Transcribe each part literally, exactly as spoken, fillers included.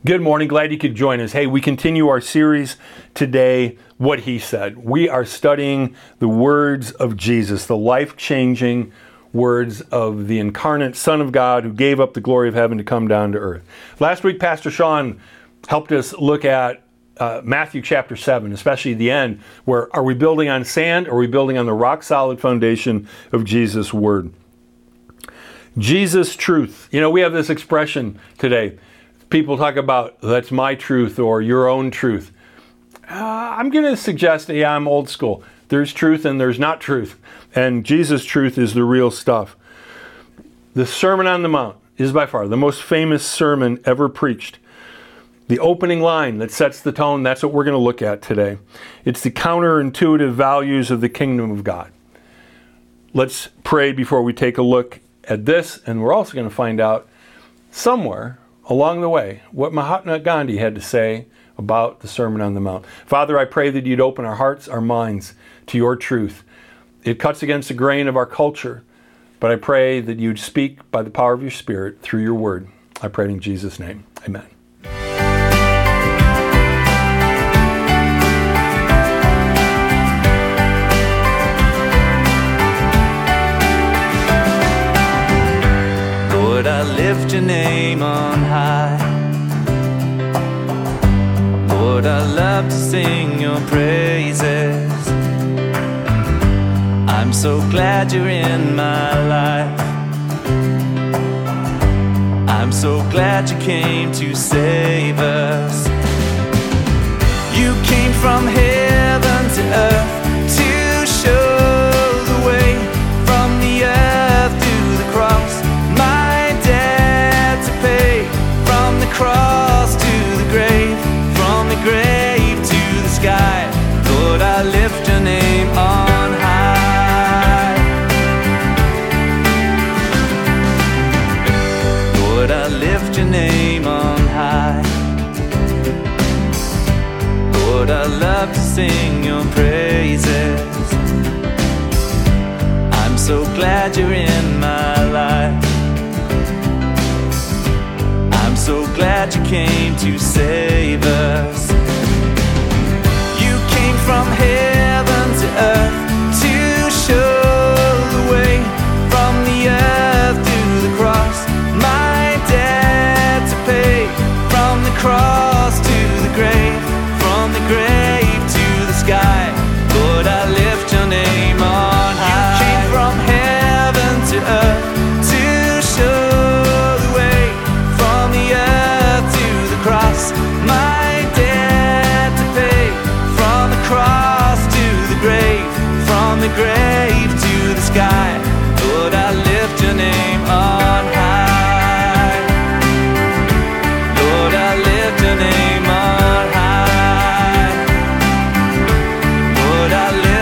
Good morning. Glad you could join us. Hey, we continue our series today, What He Said. We are studying the words of Jesus, the life-changing words of the incarnate Son of God who gave up the glory of heaven to come down to earth. Last week, Pastor Sean helped us look at uh, Matthew chapter seven, especially the end, where are we building on sand or are we building on the rock-solid foundation of Jesus' word? Jesus' truth. You know, we have this expression today. People talk about, that's my truth or your own truth. Uh, I'm going to suggest, yeah, I'm old school. There's truth and there's not truth. And Jesus' truth is the real stuff. The Sermon on the Mount is by far the most famous sermon ever preached. The opening line that sets the tone, that's what we're going to look at today. It's the counterintuitive values of the kingdom of God. Let's pray before we take a look at this, and we're also going to find out somewhere along the way what Mahatma Gandhi had to say about the Sermon on the Mount. Father, I pray that you'd open our hearts, our minds to your truth. It cuts against the grain of our culture, but I pray that you'd speak by the power of your Spirit through your word. I pray in Jesus' name. Amen. Lord, I lift your name on high. Lord, I love to sing your praises. I'm so glad you're in my life. I'm so glad you came to save us. You came from heaven to earth to show the way, from the earth to the cross. From the cross to the grave, from the grave to the sky, Lord, I lift your name on high. Lord, I lift your name on high. Lord, I love to sing your praises. I'm so glad you're in my life. So glad you came to save us. You came from heaven to earth to show the way, from the earth to the cross, my debt to pay, from the cross to the grave, from the grave to the sky. Lord, I lift your name on high. You came from heaven to earth to show cross, my debt to pay, from the cross to the grave, from the grave to the sky. Lord, I lift your name on high. Lord, I lift your name on high. Lord,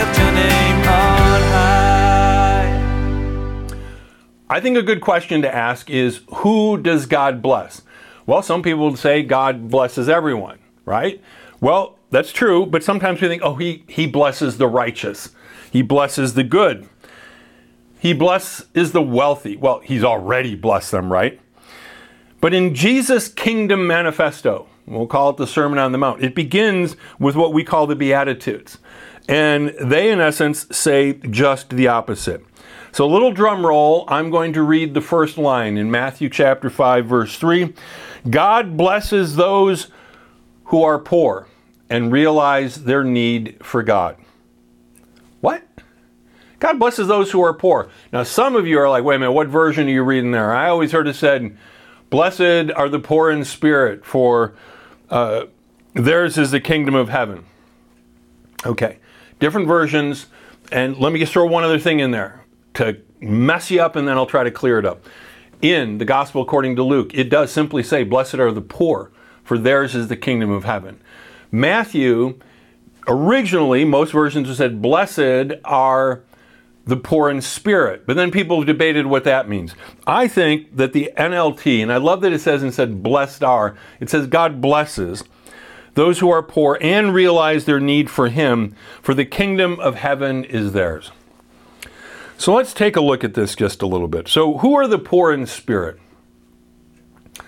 I lift your name on high. I think a good question to ask is, who does God bless? Well, some people would say God blesses everyone, right? Well, that's true, but sometimes we think, oh, he, he blesses the righteous. He blesses the good. He blesses the wealthy. Well, he's already blessed them, right? But in Jesus' Kingdom Manifesto, we'll call it the Sermon on the Mount, it begins with what we call the Beatitudes. And they, in essence, say just the opposite. So a little drum roll, I'm going to read the first line in Matthew chapter five, verse three. God blesses those who are poor and realize their need for God. What? God blesses those who are poor. Now, some of you are like, wait a minute, what version are you reading there? I always heard it said, blessed are the poor in spirit, for uh, theirs is the kingdom of heaven. Okay, different versions. And let me just throw one other thing in there to mess you up, and then I'll try to clear it up. In the Gospel according to Luke, it does simply say, blessed are the poor, for theirs is the kingdom of heaven. Matthew, originally, most versions said, blessed are the poor in spirit. But then people have debated what that means. I think that the N L T, and I love that it says instead blessed are, it says God blesses those who are poor and realize their need for Him, for the kingdom of heaven is theirs. So let's take a look at this just a little bit. So who are the poor in spirit?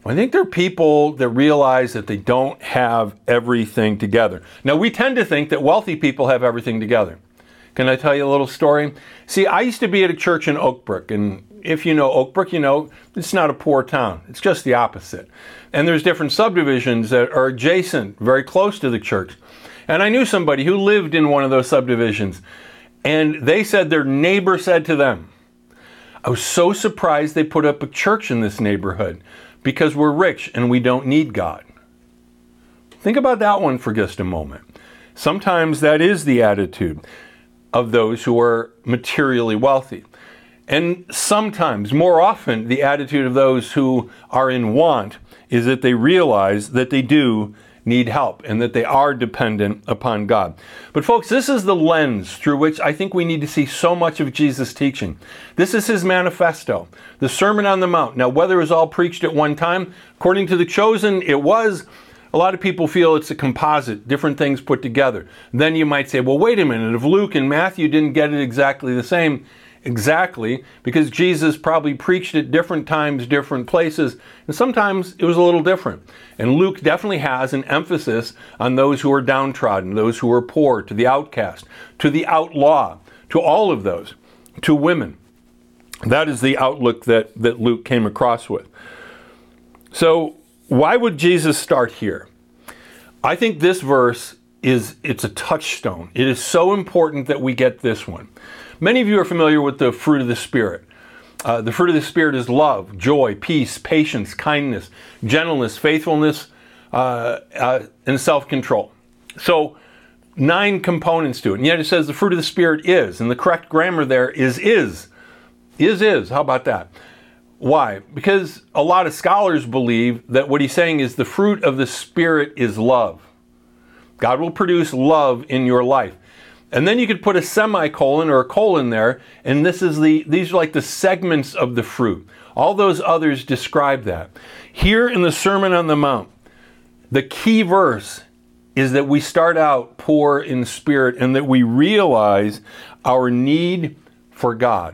I think they're people that realize that they don't have everything together. Now, we tend to think that wealthy people have everything together. Can I tell you a little story? See, I used to be at a church in Oakbrook, and if you know Oakbrook, you know it's not a poor town. It's just the opposite. And there's different subdivisions that are adjacent, very close to the church. And I knew somebody who lived in one of those subdivisions, and they said their neighbor said to them, I was so surprised they put up a church in this neighborhood because we're rich and we don't need God. Think about that one for just a moment. Sometimes that is the attitude of those who are materially wealthy. And sometimes, more often, the attitude of those who are in want is that they realize that they do need help and that they are dependent upon God. But folks, this is the lens through which I think we need to see so much of Jesus' teaching. This is his manifesto, the Sermon on the Mount. Now, whether it was all preached at one time, according to the Chosen, it was. A lot of people feel it's a composite, different things put together. Then you might say, well, wait a minute, if Luke and Matthew didn't get it exactly the same, exactly, because Jesus probably preached at different times, different places, and sometimes it was a little different. And Luke definitely has an emphasis on those who are downtrodden, those who are poor, to the outcast, to the outlaw, to all of those, to women. That is the outlook that, that Luke came across with. So why would Jesus start here? I think this verse is, it's a touchstone. It is so important that we get this one. Many of you are familiar with the fruit of the Spirit. Uh, the fruit of the Spirit is love, joy, peace, patience, kindness, gentleness, faithfulness, uh, uh, and self-control. So, nine components to it. And yet it says the fruit of the Spirit is, and the correct grammar there is is. Is is. How about that? Why? Because a lot of scholars believe that what he's saying is the fruit of the Spirit is love. God will produce love in your life. And then you could put a semicolon or a colon there, and this is the these are like the segments of the fruit. All those others describe that. Here in the Sermon on the Mount, the key verse is that we start out poor in spirit and that we realize our need for God.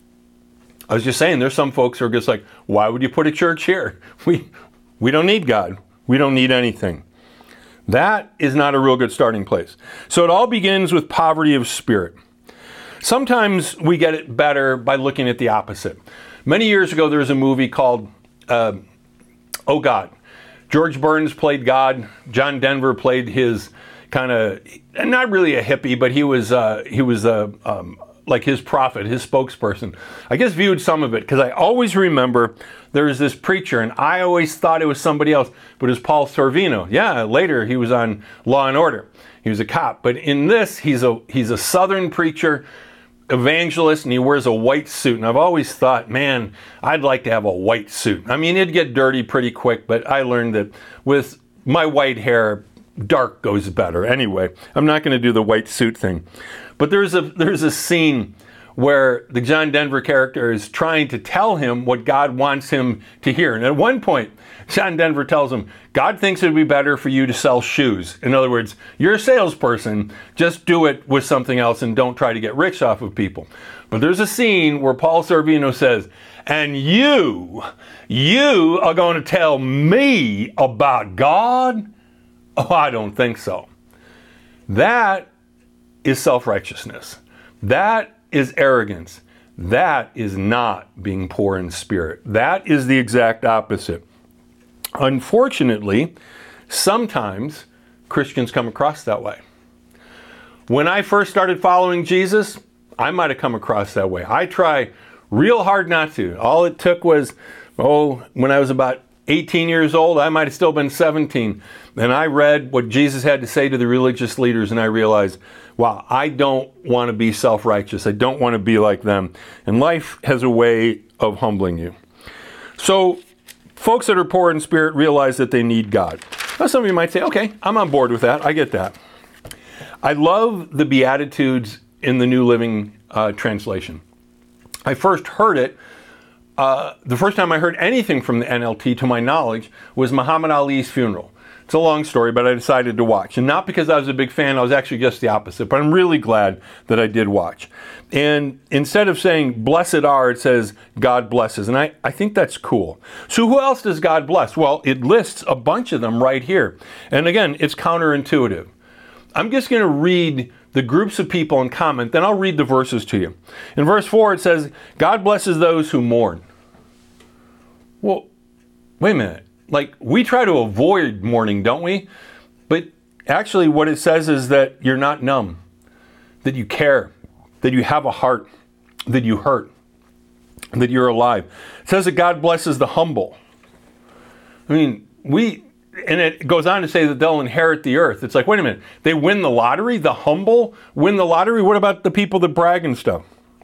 I was just saying, there's some folks who are just like, why would you put a church here? We, we don't need God. We don't need anything. That is not a real good starting place. So it all begins with poverty of spirit. Sometimes we get it better by looking at the opposite. Many years ago, there was a movie called uh, Oh God. George Burns played God. John Denver played his kind of, not really a hippie, but he was uh, he was a um, like his prophet, his spokesperson. I just viewed some of it because I always remember there was this preacher, and I always thought it was somebody else, but it was Paul Sorvino. Yeah, later he was on Law and Order. He was a cop, but in this, he's a he's a Southern preacher, evangelist, and he wears a white suit. And I've always thought, man, I'd like to have a white suit. I mean, it'd get dirty pretty quick, but I learned that with my white hair, dark goes better. Anyway, I'm not going to do the white suit thing. But there's a there's a scene where the John Denver character is trying to tell him what God wants him to hear. And at one point, John Denver tells him, God thinks it would be better for you to sell shoes. In other words, you're a salesperson, just do it with something else and don't try to get rich off of people. But there's a scene where Paul Sorvino says, and you, you are going to tell me about God? Oh, I don't think so. That is self-righteousness. That is arrogance. That is not being poor in spirit. That is the exact opposite. Unfortunately, sometimes Christians come across that way. When I first started following Jesus, I might have come across that way. I try real hard not to. All it took was, oh, when I was about eighteen years old, I might have still been seventeen. And I read what Jesus had to say to the religious leaders, and I realized, wow, I don't want to be self-righteous. I don't want to be like them. And life has a way of humbling you. So folks that are poor in spirit realize that they need God. Now some of you might say, okay, I'm on board with that. I get that. I love the Beatitudes in the New Living uh, Translation. I first heard it, uh, the first time I heard anything from the N L T, to my knowledge, was Muhammad Ali's funeral. It's a long story, but I decided to watch. And not because I was a big fan, I was actually just the opposite. But I'm really glad that I did watch. And instead of saying, blessed are, it says, God blesses. And I, I think that's cool. So who else does God bless? Well, it lists a bunch of them right here. And again, it's counterintuitive. I'm just going to read the groups of people and comment, then I'll read the verses to you. In verse four, it says, God blesses those who mourn. Well, wait a minute. Like, we try to avoid mourning, don't we? But actually what it says is that you're not numb, that you care, that you have a heart, that you hurt, that you're alive. It says that God blesses the humble. I mean, we, and it goes on to say that they'll inherit the earth. It's like, wait a minute, they win the lottery? The humble win the lottery? What about the people that brag and stuff?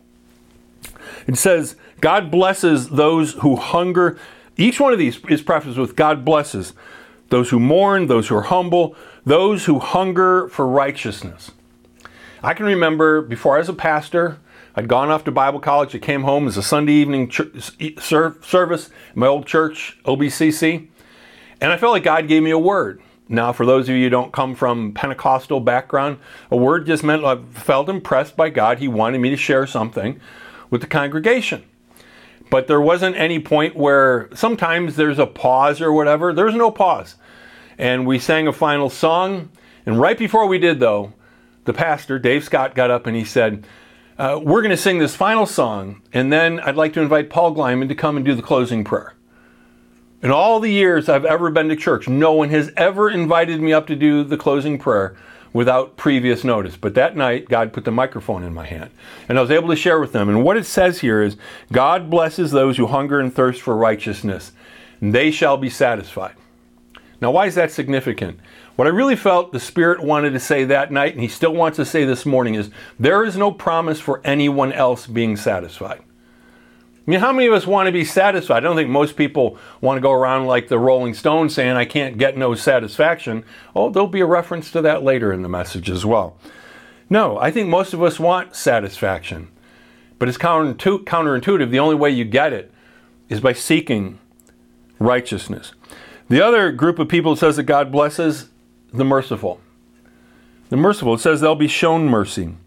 It says, God blesses those who hunger. Each one of these is prefaced with God blesses those who mourn, those who are humble, those who hunger for righteousness. I can remember before I was a pastor, I'd gone off to Bible college. I came home as a Sunday evening ch- service in my old church, O B C C, and I felt like God gave me a word. Now, for those of you who don't come from Pentecostal background, a word just meant I felt impressed by God. He wanted me to share something with the congregation. But there wasn't any point where sometimes there's a pause or whatever. There's no pause. And we sang a final song. And right before we did, though, the pastor, Dave Scott, got up and he said, uh, we're going to sing this final song. And then I'd like to invite Paul Gleiman to come and do the closing prayer. In all the years I've ever been to church, no one has ever invited me up to do the closing prayer without previous notice. But that night, God put the microphone in my hand, and I was able to share with them. And what it says here is, God blesses those who hunger and thirst for righteousness, and they shall be satisfied. Now, why is that significant? What I really felt the Spirit wanted to say that night, and He still wants to say this morning, is there is no promise for anyone else being satisfied. I mean, how many of us want to be satisfied? I don't think most people want to go around like the Rolling Stones saying, I can't get no satisfaction. Oh, there'll be a reference to that later in the message as well. No, I think most of us want satisfaction. But it's counterintuitive. The only way you get it is by seeking righteousness. The other group of people, it says that God blesses the merciful. The merciful, it says they'll be shown mercy.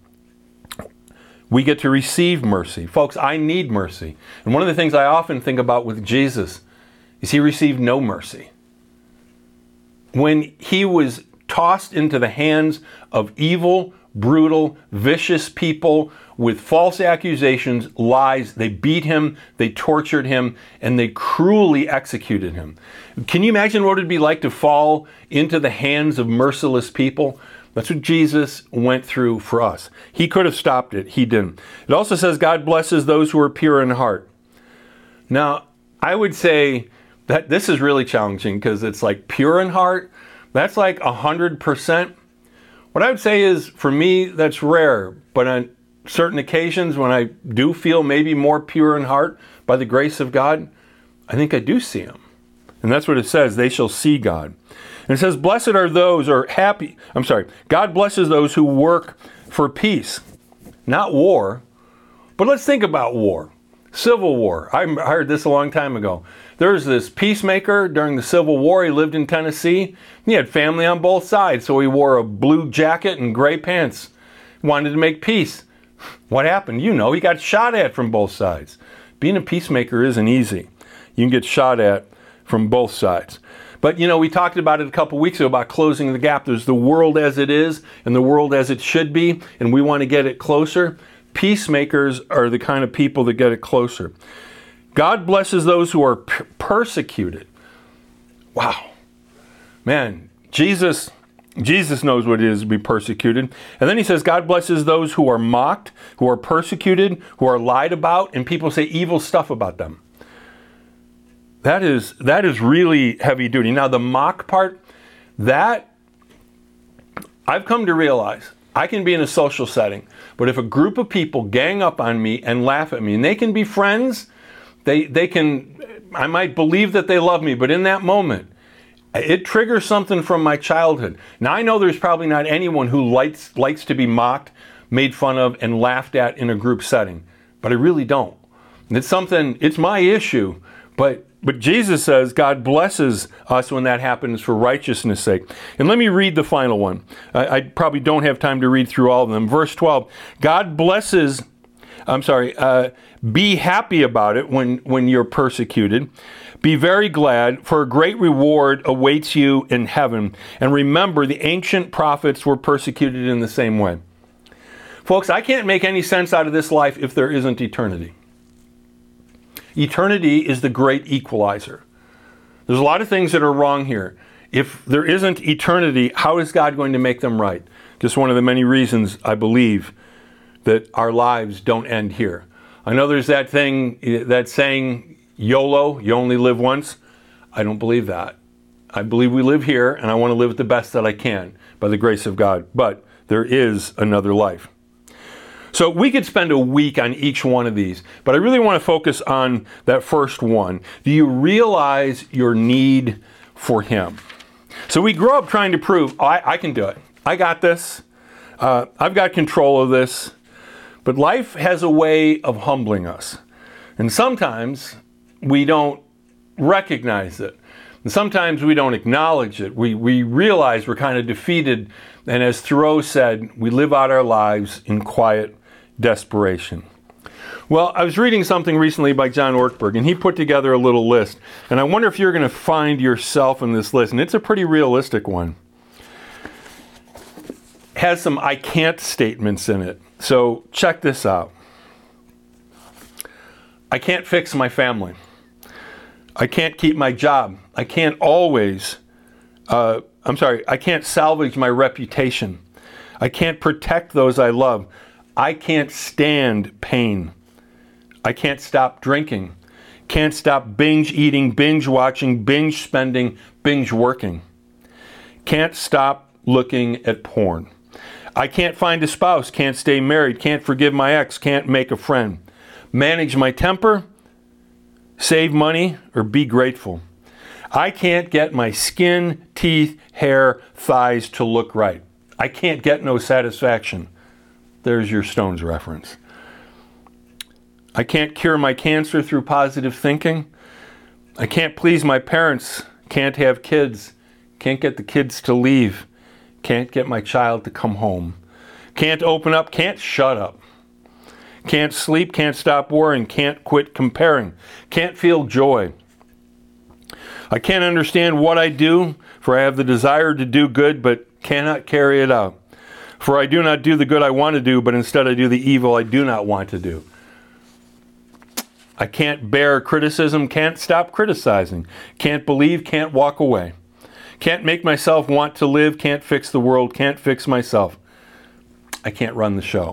We get to receive mercy. Folks, I need mercy. And one of the things I often think about with Jesus is He received no mercy. When He was tossed into the hands of evil, brutal, vicious people with false accusations, lies, they beat Him, they tortured Him, and they cruelly executed Him. Can you imagine what it would be like to fall into the hands of merciless people? That's what Jesus went through for us. He could have stopped it. He didn't. It also says God blesses those who are pure in heart. Now, I would say that this is really challenging because it's like pure in heart. That's like one hundred percent. What I would say is, for me, that's rare. But on certain occasions when I do feel maybe more pure in heart by the grace of God, I think I do see Him. And that's what it says. They shall see God. And it says, blessed are those, or happy, I'm sorry, God blesses those who work for peace, not war. But let's think about war. Civil War. I heard this a long time ago. There was this peacemaker during the Civil War. He lived in Tennessee. He had family on both sides, so he wore a blue jacket and gray pants. He wanted to make peace. What happened? You know, he got shot at from both sides. Being a peacemaker isn't easy. You can get shot at from both sides. But, you know, we talked about it a couple weeks ago about closing the gap. There's the world as it is and the world as it should be, and we want to get it closer. Peacemakers are the kind of people that get it closer. God blesses those who are per- persecuted. Wow. Man, Jesus, Jesus knows what it is to be persecuted. And then He says God blesses those who are mocked, who are persecuted, who are lied about, and people say evil stuff about them. That is that is really heavy duty. Now, the mock part, that I've come to realize, I can be in a social setting, but if a group of people gang up on me and laugh at me, and they can be friends, they they can, I might believe that they love me, but in that moment, it triggers something from my childhood. Now, I know there's probably not anyone who likes likes to be mocked, made fun of, and laughed at in a group setting, but I really don't. And it's something, it's my issue, but But Jesus says God blesses us when that happens for righteousness' sake. And let me read the final one. I, I probably don't have time to read through all of them. Verse twelve, God blesses, I'm sorry, uh, be happy about it when, when you're persecuted. Be very glad, for a great reward awaits you in heaven. And remember, the ancient prophets were persecuted in the same way. Folks, I can't make any sense out of this life if there isn't eternity. Eternity is the great equalizer. There's a lot of things that are wrong here. If there isn't eternity, how is God going to make them right? Just one of the many reasons I believe that our lives don't end here. I know there's that thing, that saying, YOLO, you only live once. I don't believe that. I believe we live here, and I want to live the best that I can by the grace of God. But there is another life. So we could spend a week on each one of these, but I really want to focus on that first one. Do you realize your need for Him? So we grow up trying to prove, oh, I, I can do it. I got this. Uh, I've got control of this. But life has a way of humbling us. And sometimes we don't recognize it. And sometimes we don't acknowledge it. We, we realize we're kind of defeated. And as Thoreau said, we live out our lives in quiet desperation. Well, I was reading something recently by John Ortberg, and he put together a little list. And I wonder if you're going to find yourself in this list. And it's a pretty realistic one. It has some I can't statements in it. So check this out. I can't fix my family. I can't keep my job. I can't always, uh, I'm sorry, I can't salvage my reputation. I can't protect those I love. I can't stand pain. I can't stop drinking. Can't stop binge eating, binge watching, binge spending, binge working. Can't stop looking at porn. I can't find a spouse, can't stay married, can't forgive my ex, can't make a friend. Manage my temper, save money, or be grateful. I can't get my skin, teeth, hair, thighs to look right. I can't get no satisfaction. There's your Stones reference. I can't cure my cancer through positive thinking. I can't please my parents, can't have kids, can't get the kids to leave, can't get my child to come home. Can't open up, can't shut up. Can't sleep, can't stop worrying, can't quit comparing, can't feel joy. I can't understand what I do, for I have the desire to do good, but cannot carry it out. For I do not do the good I want to do, but instead I do the evil I do not want to do. I can't bear criticism, can't stop criticizing, can't believe, can't walk away. Can't make myself want to live, can't fix the world, can't fix myself. I can't run the show.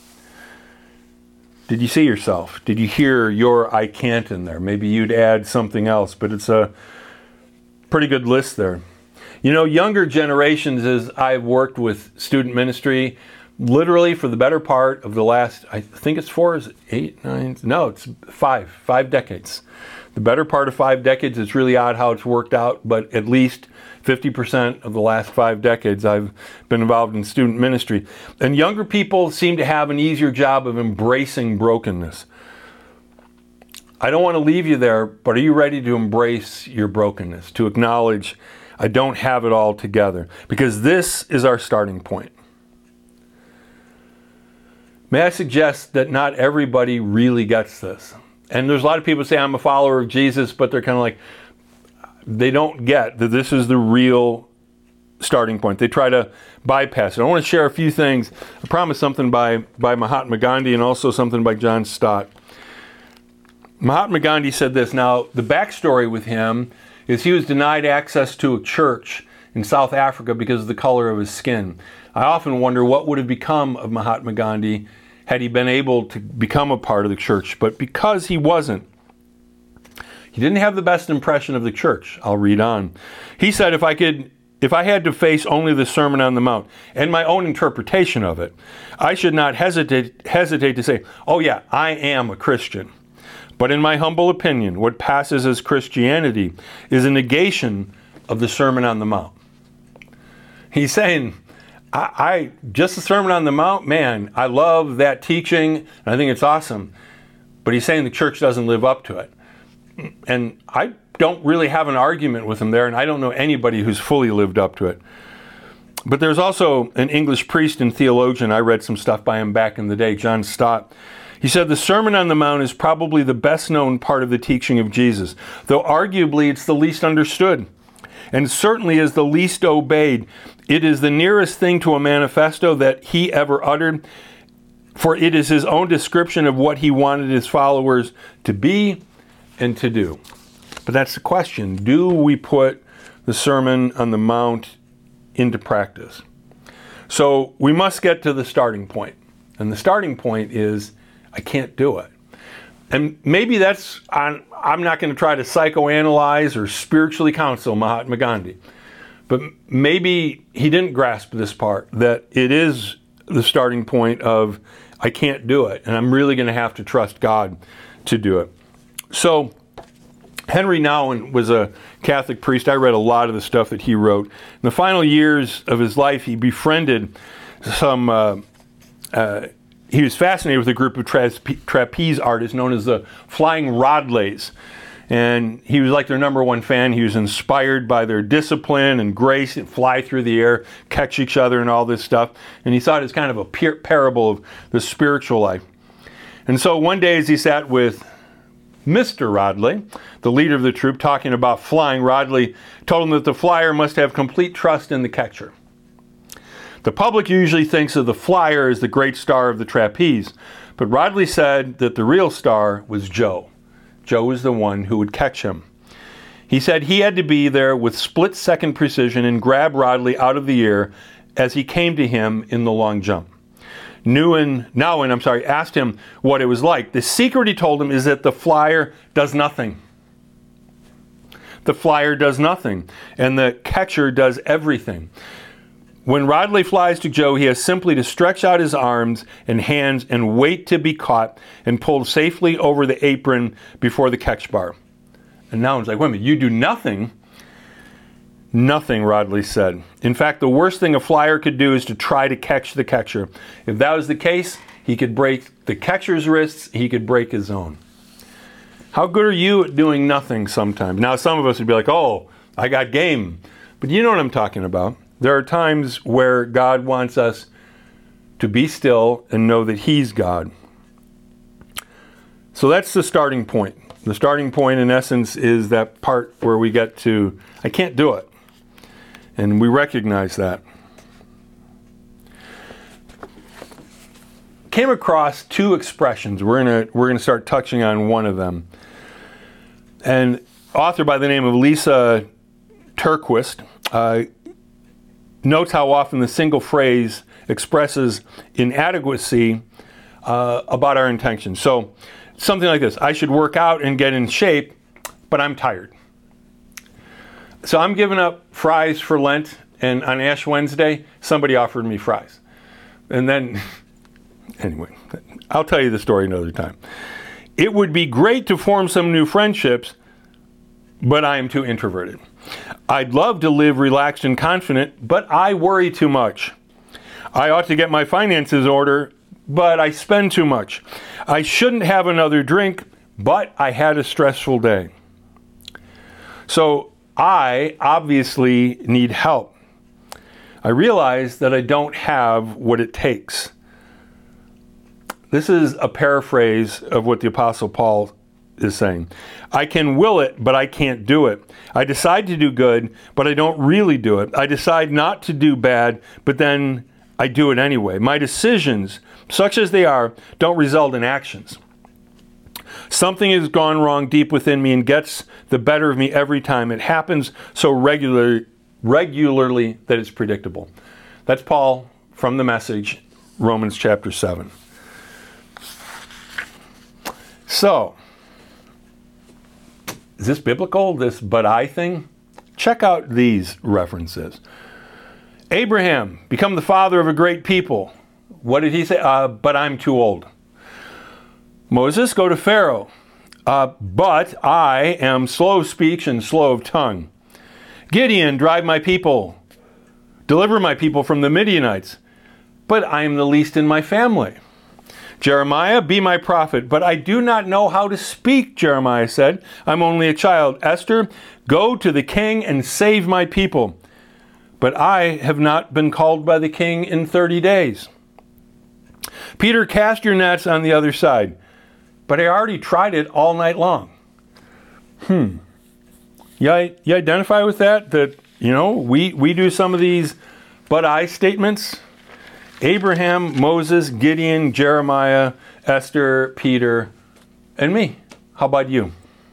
Did you see yourself? Did you hear your I can't in there? Maybe you'd add something else, but it's a pretty good list there. You know, younger generations, as I've worked with student ministry, literally for the better part of the last, I think it's four, is it eight, nine? No, it's five, five decades. The better part of five decades, it's really odd how it's worked out, but at least fifty percent of the last five decades I've been involved in student ministry. And younger people seem to have an easier job of embracing brokenness. I don't want to leave you there, but are you ready to embrace your brokenness, to acknowledge I don't have it all together? Because this is our starting point. May I suggest that not everybody really gets this. And there's a lot of people say, I'm a follower of Jesus, but they're kind of like, they don't get that this is the real starting point. They try to bypass it. I want to share a few things. I promised something by, by Mahatma Gandhi and also something by John Stott. Mahatma Gandhi said this. Now, the backstory with him is he was denied access to a church in South Africa because of the color of his skin. I often wonder what would have become of Mahatma Gandhi had he been able to become a part of the church. But because he wasn't, he didn't have the best impression of the church. I'll read on. He said, if I could, if I had to face only the Sermon on the Mount and my own interpretation of it, I should not hesitate, hesitate to say, oh yeah, I am a Christian. But in my humble opinion, what passes as Christianity is a negation of the Sermon on the Mount. He's saying, I, I just the Sermon on the Mount, man, I love that teaching, and I think it's awesome. But he's saying the church doesn't live up to it. And I don't really have an argument with him there, and I don't know anybody who's fully lived up to it. But there's also an English priest and theologian, I read some stuff by him back in the day, John Stott. He said the Sermon on the Mount is probably the best known part of the teaching of Jesus, though arguably it's the least understood, and certainly is the least obeyed. It is the nearest thing to a manifesto that he ever uttered, for it is his own description of what he wanted his followers to be and to do. But that's the question. Do we put the Sermon on the Mount into practice? So we must get to the starting point. And the starting point is, I can't do it. And maybe that's, I'm, I'm not going to try to psychoanalyze or spiritually counsel Mahatma Gandhi. But maybe he didn't grasp this part, that it is the starting point of, I can't do it. And I'm really going to have to trust God to do it. So Henry Nouwen was a Catholic priest. I read a lot of the stuff that he wrote. In the final years of his life, he befriended some, uh, uh, he was fascinated with a group of tra trapeze artists known as the Flying Rodleys. And he was like their number one fan. He was inspired by their discipline and grace and fly through the air, catch each other and all this stuff. And he thought it was kind of a parable of the spiritual life. And so one day as he sat with Mister Rodley, the leader of the troop, talking about flying, Rodley told him that the flyer must have complete trust in the catcher. The public usually thinks of the flyer as the great star of the trapeze, but Rodley said that the real star was Joe. Joe was the one who would catch him. He said he had to be there with split-second precision and grab Rodley out of the air as he came to him in the long jump. Nouwen, Nouwen, I'm sorry, asked him what it was like. The secret, he told him, is that the flyer does nothing. The flyer does nothing, and the catcher does everything. When Rodley flies to Joe, he has simply to stretch out his arms and hands and wait to be caught and pulled safely over the apron before the catch bar. And Nouwen's like, wait a minute, you do nothing? Nothing, Rodley said. In fact, the worst thing a flyer could do is to try to catch the catcher. If that was the case, he could break the catcher's wrists, he could break his own. How good are you at doing nothing sometimes? Now, some of us would be like, oh, I got game. But you know what I'm talking about. There are times where God wants us to be still and know that He's God. So that's the starting point. The starting point, in essence, is that part where we get to, I can't do it. And we recognize that. Came across two expressions. We're gonna we're gonna start touching on one of them. An author by the name of Lisa TerKeurst uh, notes how often the single phrase expresses inadequacy uh, about our intentions. So something like this: I should work out and get in shape, but I'm tired. So I'm giving up fries for Lent, and on Ash Wednesday, somebody offered me fries. And then, anyway, I'll tell you the story another time. It would be great to form some new friendships, but I am too introverted. I'd love to live relaxed and confident, but I worry too much. I ought to get my finances in order, but I spend too much. I shouldn't have another drink, but I had a stressful day. So I obviously need help. I realize that I don't have what it takes. This is a paraphrase of what the Apostle Paul is saying. I can will it, but I can't do it. I decide to do good, but I don't really do it. I decide not to do bad, but then I do it anyway. My decisions, such as they are, don't result in actions. Something has gone wrong deep within me and gets the better of me every time. It happens so regular, regularly that it's predictable. That's Paul from the Message, Romans chapter seven. So, is this biblical, this but I thing? Check out these references. Abraham, become the father of a great people. What did he say? Uh, but I'm too old. Moses, go to Pharaoh. Uh, but I am slow of speech and slow of tongue. Gideon, drive my people. Deliver my people from the Midianites. But I am the least in my family. Jeremiah, be my prophet. But I do not know how to speak, Jeremiah said. I'm only a child. Esther, go to the king and save my people. But I have not been called by the king in thirty days. Peter, cast your nets on the other side. But I already tried it all night long. Hmm. You, you identify with that? That, you know, we, we do some of these but I statements. Abraham, Moses, Gideon, Jeremiah, Esther, Peter, and me. How about you?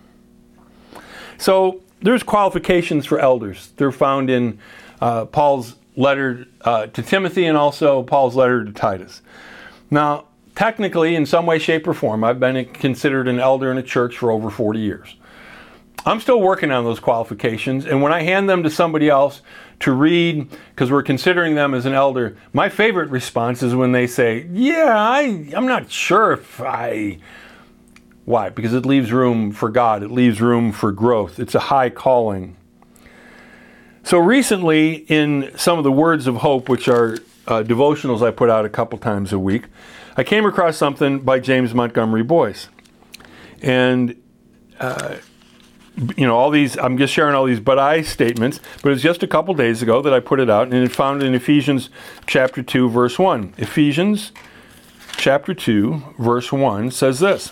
So there's qualifications for elders. They're found in uh, Paul's letter uh, to Timothy and also Paul's letter to Titus. Now, technically, in some way, shape, or form, I've been considered an elder in a church for over forty years. I'm still working on those qualifications, and when I hand them to somebody else to read, because we're considering them as an elder, my favorite response is when they say, yeah, I, I'm not sure if I... Why? Because it leaves room for God. It leaves room for growth. It's a high calling. So recently, in some of the Words of Hope, which are uh, devotionals I put out a couple times a week, I came across something by James Montgomery Boyce. And... Uh, You know, all these, I'm just sharing all these but I statements, but it's just a couple days ago that I put it out, and it's found in Ephesians chapter two, verse one. Ephesians chapter two, verse one says this.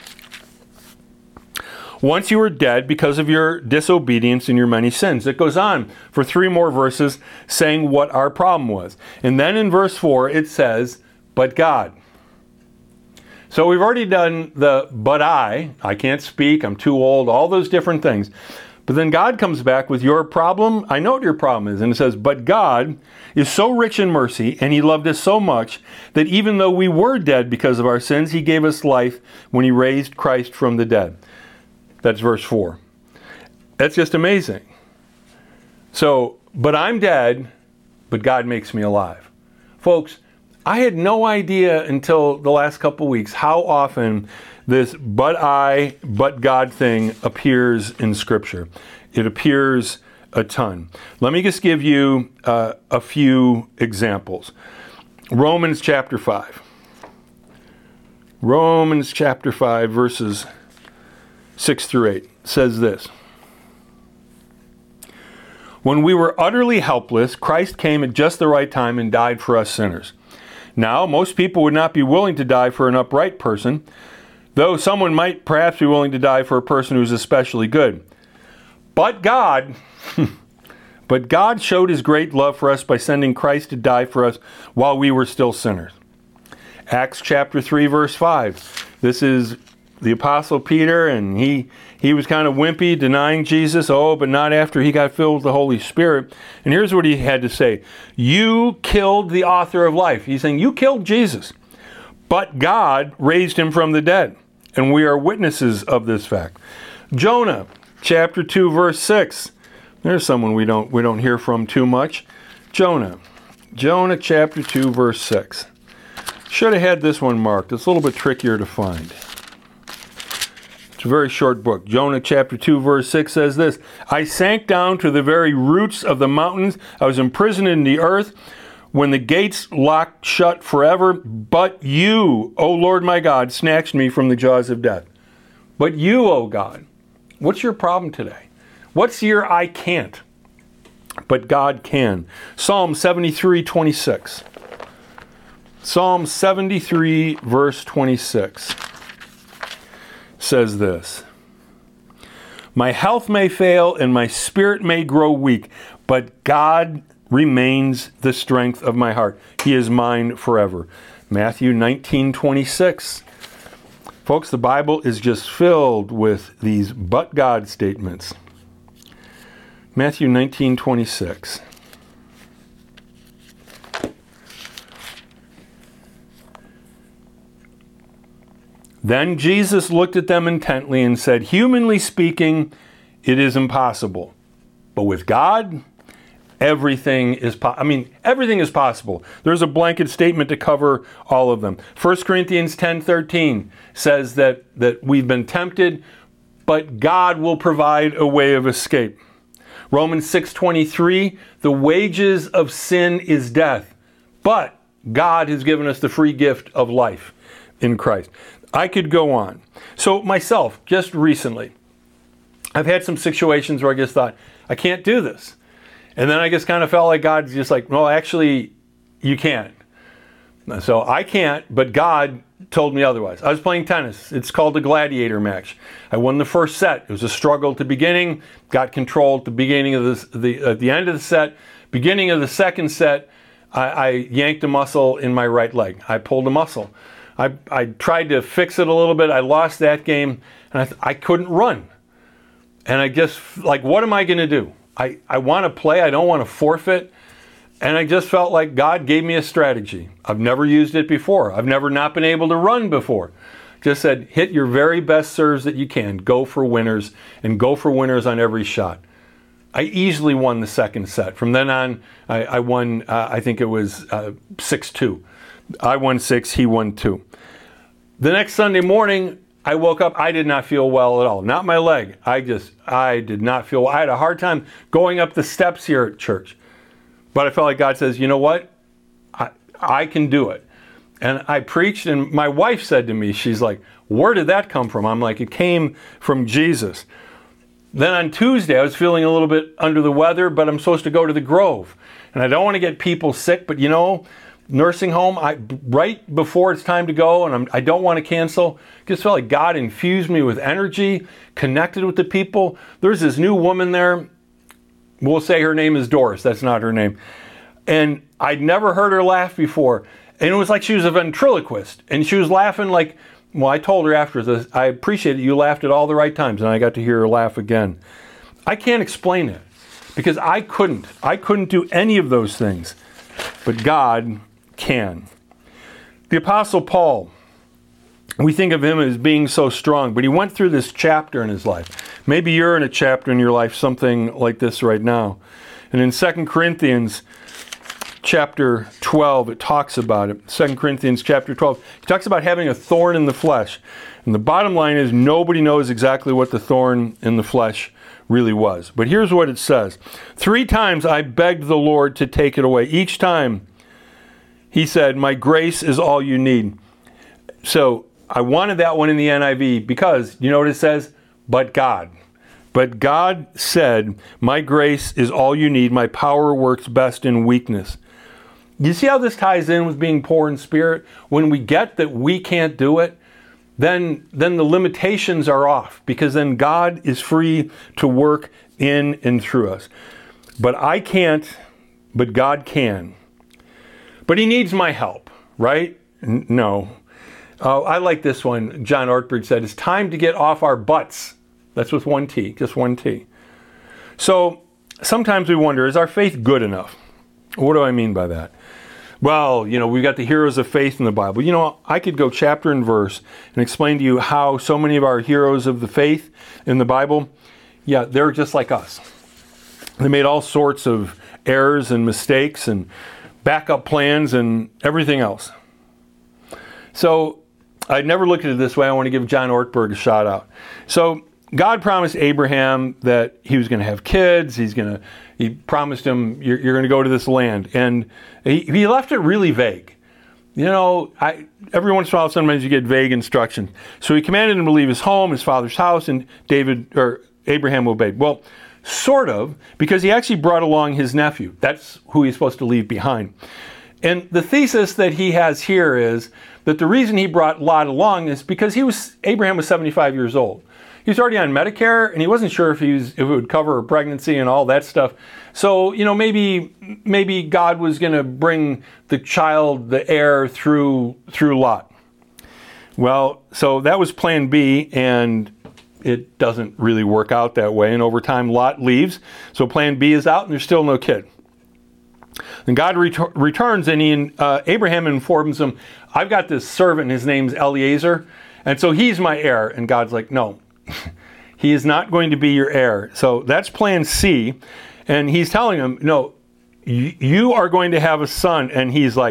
Once you were dead because of your disobedience and your many sins. It goes on for three more verses saying what our problem was. And then in verse four, it says, but God. So we've already done the, but I, I can't speak, I'm too old, all those different things. But then God comes back with your problem. I know what your problem is. And it says, but God is so rich in mercy, and he loved us so much, that even though we were dead because of our sins, he gave us life when he raised Christ from the dead. That's verse four. That's just amazing. So, but I'm dead, but God makes me alive. Folks, I had no idea until the last couple weeks how often this but I, but God thing appears in Scripture. It appears a ton. Let me just give you uh, a few examples. Romans chapter five. Romans chapter five, verses six through eight says this. When we were utterly helpless, Christ came at just the right time and died for us sinners. Now, most people would not be willing to die for an upright person, though someone might perhaps be willing to die for a person who's especially good. But God, but God showed his great love for us by sending Christ to die for us while we were still sinners. Acts chapter three, verse five. This is the Apostle Peter, and he, he was kind of wimpy, denying Jesus. Oh, but not after he got filled with the Holy Spirit. And here's what he had to say. You killed the author of life. He's saying, you killed Jesus. But God raised him from the dead. And we are witnesses of this fact. Jonah, chapter two, verse six. There's someone we don't, we don't hear from too much. Jonah. Jonah, chapter two, verse six. Should have had this one marked. It's a little bit trickier to find. It's a very short book. Jonah chapter two, verse six says this. I sank down to the very roots of the mountains. I was imprisoned in the earth when the gates locked shut forever. But you, O Lord my God, snatched me from the jaws of death. But you, O God, what's your problem today? What's your I can't? But God can. Psalm seventy-three, twenty-six. Psalm seventy-three, verse twenty-six. Says this. My health may fail and my spirit may grow weak, but God remains the strength of my heart. He is mine forever. Matthew nineteen, twenty-six. Folks, the Bible is just filled with these but God statements. Matthew nineteen, twenty-six. Then Jesus looked at them intently and said, humanly speaking, it is impossible. But with God, everything is po- I mean, everything is possible. There's a blanket statement to cover all of them. First Corinthians ten thirteen says that, that we've been tempted, but God will provide a way of escape. Romans six twenty-three, the wages of sin is death, but God has given us the free gift of life. in Christ. I could go on. So myself, just recently, I've had some situations where I just thought, I can't do this. And then I just kind of felt like God's just like, no, actually, you can't. So I can't, but God told me otherwise. I was playing tennis. It's called the gladiator match. I won the first set. It was a struggle at the beginning, got control at the beginning of this, the at the end of the set. Beginning of the second set, I, I yanked a muscle in my right leg. I pulled a muscle. I, I tried to fix it a little bit. I lost that game, and I, I couldn't run. And I just, like, what am I going to do? I, I want to play. I don't want to forfeit. And I just felt like God gave me a strategy. I've never used it before. I've never not been able to run before. Just said, hit your very best serves that you can. Go for winners, and go for winners on every shot. I easily won the second set. From then on, I, I won, uh, I think it was uh, six two. I won six, he won two. The next Sunday morning, I woke up, I did not feel well at all. Not my leg. I just, I did not feel well. I had a hard time going up the steps here at church. But I felt like God says, you know what? I, I can do it. And I preached, and my wife said to me, she's like, where did that come from? I'm like, it came from Jesus. Then on Tuesday, I was feeling a little bit under the weather, but I'm supposed to go to the Grove. And I don't want to get people sick, but you know, nursing home, I, right before it's time to go, and I'm, I don't want to cancel, just felt like God infused me with energy, connected with the people. There's this new woman there. We'll say her name is Doris. That's not her name. And I'd never heard her laugh before. And it was like she was a ventriloquist. And she was laughing like, well, I told her after this, I appreciate it. You laughed at all the right times. And I got to hear her laugh again. I can't explain it because I couldn't. I couldn't do any of those things. But God can. The Apostle Paul, we think of him as being so strong, but he went through this chapter in his life. Maybe you're in a chapter in your life, something like this right now. And in Second Corinthians chapter twelve, it talks about it. Second Corinthians chapter twelve, he talks about having a thorn in the flesh. And the bottom line is nobody knows exactly what the thorn in the flesh really was. But here's what it says. Three times I begged the Lord to take it away. Each time he said, my grace is all you need. So I wanted that one in the N I V because, you know what it says? But God. But God said, my grace is all you need. My power works best in weakness. You see how this ties in with being poor in spirit? When we get that we can't do it, then, then the limitations are off because then God is free to work in and through us. But I can't, but God can. But he needs my help, right? N- no. Uh, I like this one. John Ortberg said, it's time to get off our butts. That's with one T, just one T. So sometimes we wonder, is our faith good enough? What do I mean by that? Well, you know, we've got the heroes of faith in the Bible. You know, I could go chapter and verse and explain to you how so many of our heroes of the faith in the Bible, yeah, they're just like us. They made all sorts of errors and mistakes and backup plans and everything else. So I'd never looked at it this way. I want to give John Ortberg a shout out. So God promised Abraham that he was going to have kids. He's going to, he promised him, you're, you're going to go to this land. And he, he left it really vague. You know, I, every once in a while, sometimes you get vague instructions. So he commanded him to leave his home, his father's house, and David, or Abraham obeyed. Well, sort of, because he actually brought along his nephew. That's who he's supposed to leave behind. And the thesis that he has here is that the reason he brought Lot along is because he was, Abraham was seventy-five years old. He was already on Medicare, and he wasn't sure if he was, if it would cover a pregnancy and all that stuff. So, you know, maybe maybe God was going to bring the child, the heir, through through Lot. Well, so that was Plan B, and it doesn't really work out that way. And over time, Lot leaves. So Plan B is out, and there's still no kid. And God ret- returns, and he, uh, Abraham informs him, I've got this servant, and his name's Eliezer, and so he's my heir. And God's like, no, he is not going to be your heir. So that's Plan C. And he's telling him, no, y- you are going to have a son. And he's like,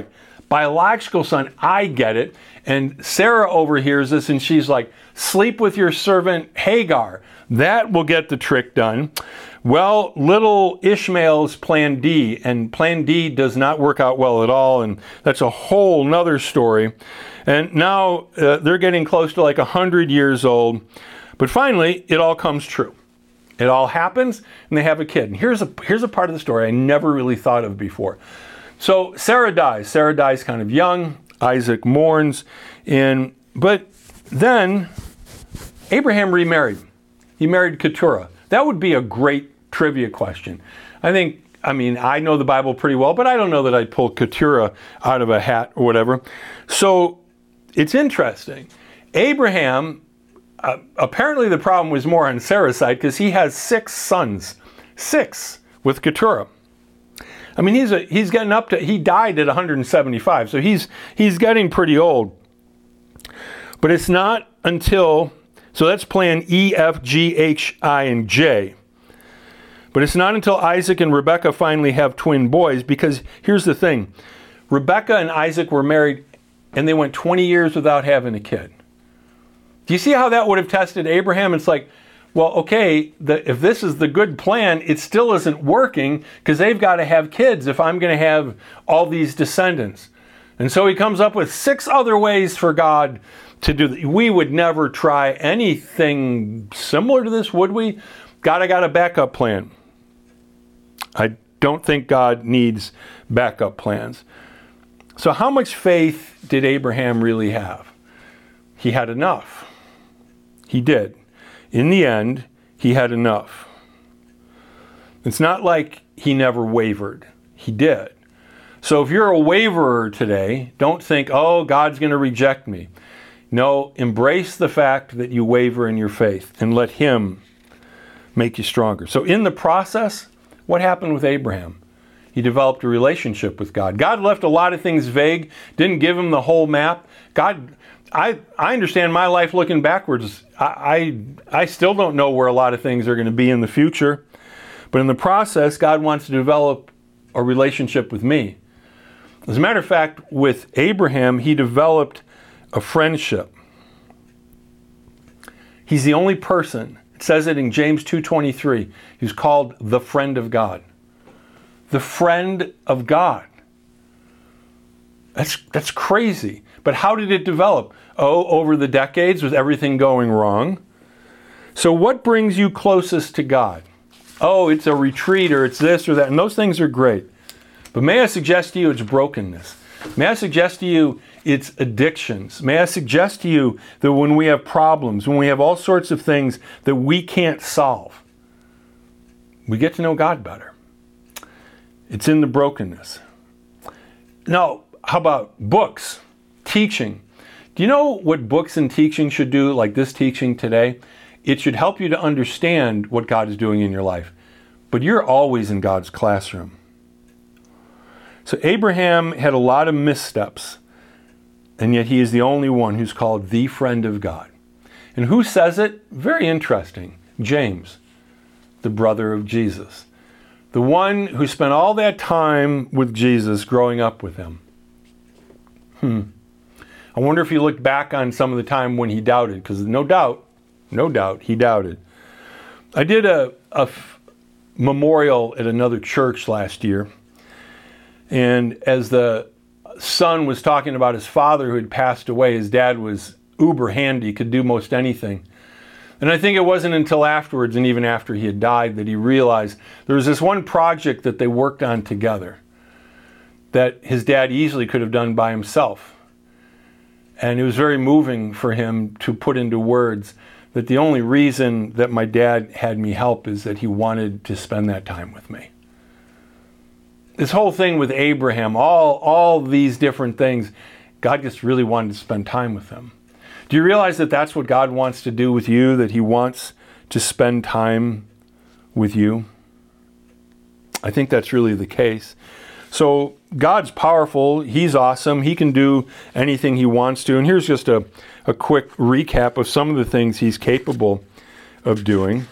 biological son, I get it. And Sarah overhears this and she's like, sleep with your servant Hagar. That will get the trick done. Well, little Ishmael's plan D, and plan D does not work out well at all, and that's a whole nother story. And now uh, they're getting close to like one hundred years old. But finally, it all comes true. It all happens, and they have a kid. And here's a, here's a part of the story I never really thought of before. So Sarah dies. Sarah dies kind of young. Isaac mourns. And, but then Abraham remarried. He married Keturah. That would be a great trivia question. I think, I mean, I know the Bible pretty well, but I don't know that I'd pull Keturah out of a hat or whatever. So it's interesting. Abraham, uh, apparently the problem was more on Sarah's side because he has six sons. Six with Keturah. I mean, he's a, he's getting up to, he died at one hundred seventy-five, so he's he's getting pretty old. But it's not until, so that's plan E, F, G, H, I, and J. But it's not until Isaac and Rebekah finally have twin boys, because here's the thing. Rebekah and Isaac were married, and they went twenty years without having a kid. Do you see how that would have tested Abraham? It's like, well, okay, the, if this is the good plan, it still isn't working because they've got to have kids if I'm going to have all these descendants. And so he comes up with six other ways for God to do that. We would never try anything similar to this, would we? God, I got a backup plan. I don't think God needs backup plans. So how much faith did Abraham really have? He had enough. He did. In the end, he had enough. It's not like he never wavered. He did. So if you're a waverer today, don't think, oh, God's going to reject me. No, embrace the fact that you waver in your faith and let him make you stronger. So in the process, what happened with Abraham? He developed a relationship with God. God left a lot of things vague, didn't give him the whole map. God, I, I understand my life looking backwards. I, I, I still don't know where a lot of things are going to be in the future. But in the process, God wants to develop a relationship with me. As a matter of fact, with Abraham, he developed a friendship. He's the only person, it says it in James two twenty-three, who's called the friend of God. The friend of God. That's, that's crazy. But how did it develop? Oh, over the decades, with everything going wrong. So what brings you closest to God? Oh, it's a retreat, or it's this or that, and those things are great. But may I suggest to you it's brokenness. May I suggest to you it's addictions. May I suggest to you that when we have problems, when we have all sorts of things that we can't solve, we get to know God better. It's in the brokenness. Now, how about books, teaching? Do you know what books and teaching should do, like this teaching today? It should help you to understand what God is doing in your life. But you're always in God's classroom. So Abraham had a lot of missteps, and yet he is the only one who's called the friend of God. And who says it? Very interesting. James, the brother of Jesus. The one who spent all that time with Jesus growing up with him. Hmm. I wonder if he looked back on some of the time when he doubted, because no doubt, no doubt, he doubted. I did a, a f- memorial at another church last year, and as the son was talking about his father who had passed away, his dad was uber handy, could do most anything. And I think it wasn't until afterwards, and even after he had died, that he realized there was this one project that they worked on together that his dad easily could have done by himself. And it was very moving for him to put into words that the only reason that my dad had me help is that he wanted to spend that time with me. This whole thing with Abraham, all, all these different things, God just really wanted to spend time with him. Do you realize that that's what God wants to do with you, that he wants to spend time with you? I think that's really the case. So God's powerful. He's awesome. He can do anything he wants to. And here's just a, a quick recap of some of the things he's capable of doing.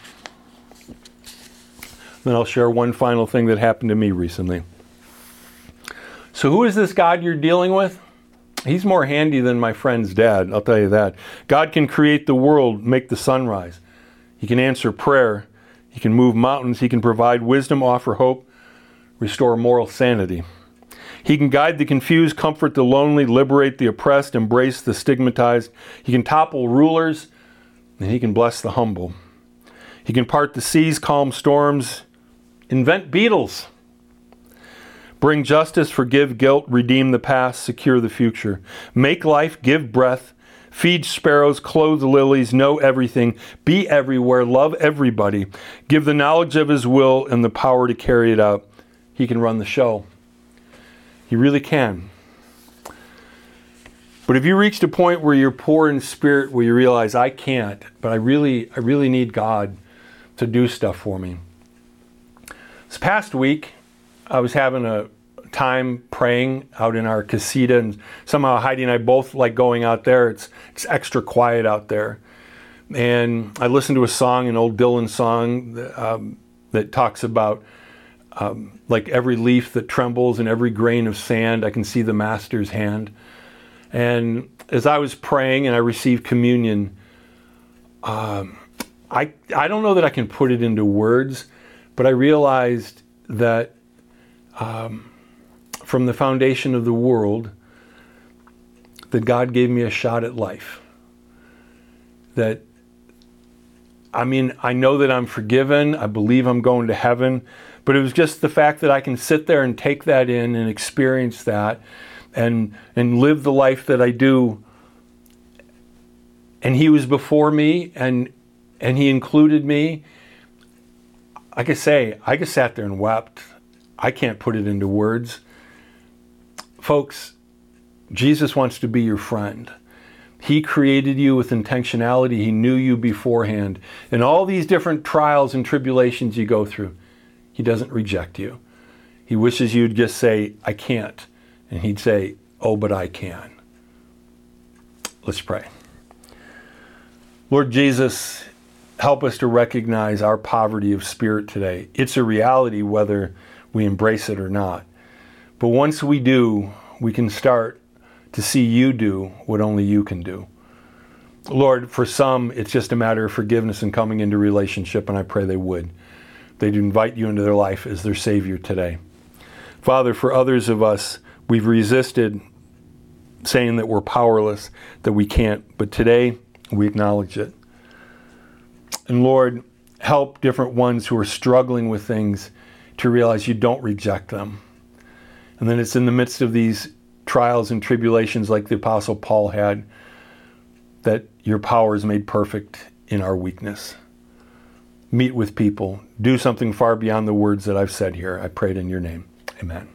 Then I'll share one final thing that happened to me recently. So who is this God you're dealing with? He's more handy than my friend's dad, I'll tell you that. God can create the world, make the sun rise. He can answer prayer. He can move mountains. He can provide wisdom, offer hope, restore moral sanity. He can guide the confused, comfort the lonely, liberate the oppressed, embrace the stigmatized. He can topple rulers, and he can bless the humble. He can part the seas, calm storms, invent beetles, bring justice, forgive guilt, redeem the past, secure the future, make life, give breath, feed sparrows, clothe lilies, know everything, be everywhere, love everybody, give the knowledge of his will and the power to carry it out. He can run the show. He really can. But if you reached a point where you're poor in spirit, where you realize, I can't, but I really, I really need God to do stuff for me. This past week, I was having a time praying out in our casita, and somehow Heidi and I both like going out there. It's it's extra quiet out there. And I listened to a song, an old Dylan song that, um, that talks about um, like every leaf that trembles and every grain of sand, I can see the Master's hand. And as I was praying and I received communion, um, I I don't know that I can put it into words, but I realized that um, from the foundation of the world, that God gave me a shot at life. That, I mean, I know that I'm forgiven. I believe I'm going to heaven. But it was just the fact that I can sit there and take that in and experience that and and live the life that I do. And he was before me, and and he included me. Like I say, I just sat there and wept. I can't put it into words. Folks, Jesus wants to be your friend. He created you with intentionality. He knew you beforehand. And all these different trials and tribulations you go through, he doesn't reject you. He wishes you'd just say, I can't. And he'd say, oh, but I can. Let's pray. Lord Jesus, help us to recognize our poverty of spirit today. It's a reality whether we embrace it or not. But once we do, we can start to see you do what only you can do. Lord, for some, it's just a matter of forgiveness and coming into relationship, and I pray they would. They'd invite you into their life as their Savior today. Father, for others of us, we've resisted saying that we're powerless, that we can't, but today we acknowledge it. And Lord, help different ones who are struggling with things to realize you don't reject them. And then it's in the midst of these trials and tribulations like the Apostle Paul had that your power is made perfect in our weakness. Meet with people. Do something far beyond the words that I've said here. I pray it in your name. Amen.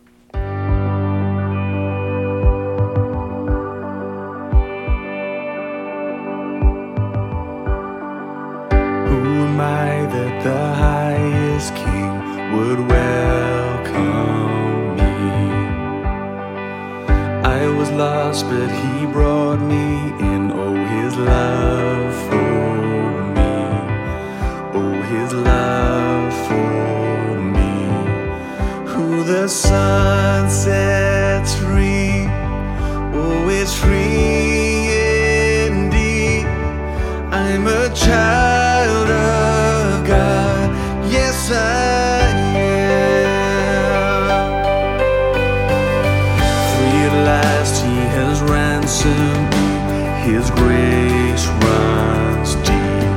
Who am I that the highest King would welcome me? I was lost, but he brought me in. Oh, his love for me. Oh, his love for me. Who the sun sets free, oh, is free indeed. I'm a child of God, yes I am. Free at last he has ransomed me, his grace runs deep.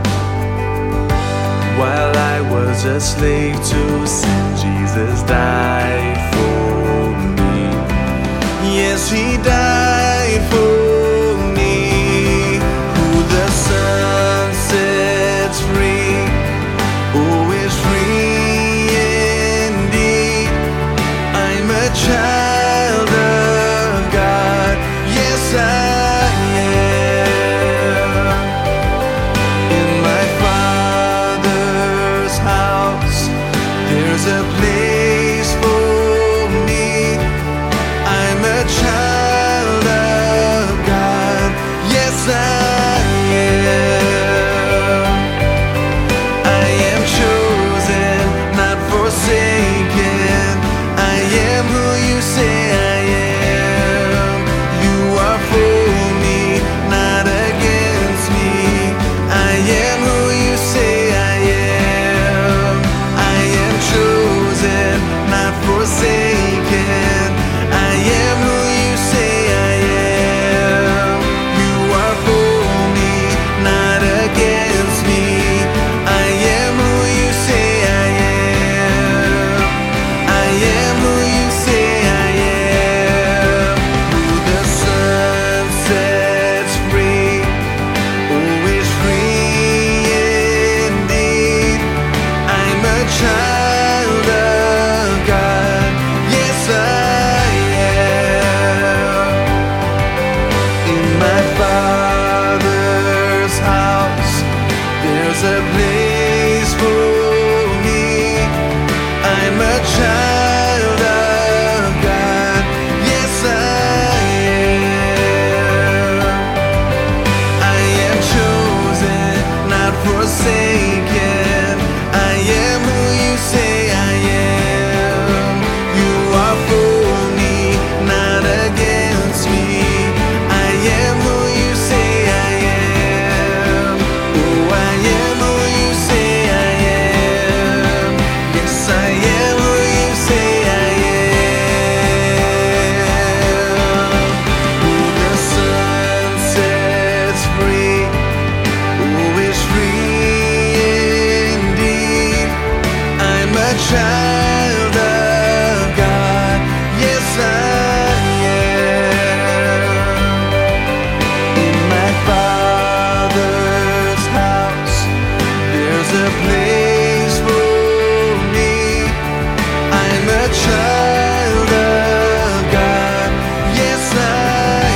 While I was a slave to sin, Jesus died for me. Yes, he died for me. Who the sun sets free, oh, is free indeed. I'm a child of God, yes I am. In my Father's house, there's a place for me. I'm a child of God, yes I am. I am chosen, not forsaken. I am who you say a place for me. I'm a child of God. Yes, I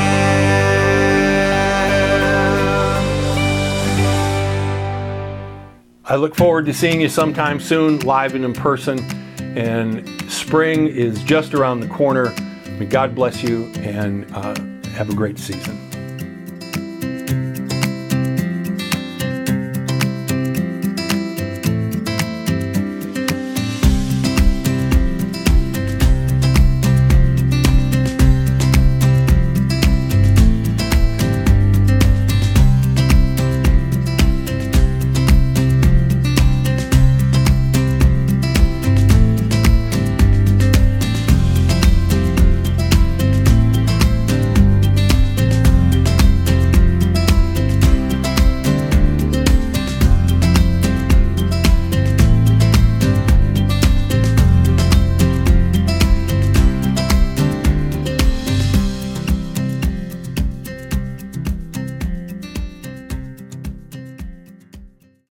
am. I look forward to seeing you sometime soon, live and in person. And spring is just around the corner. May God bless you, and uh, have a great season.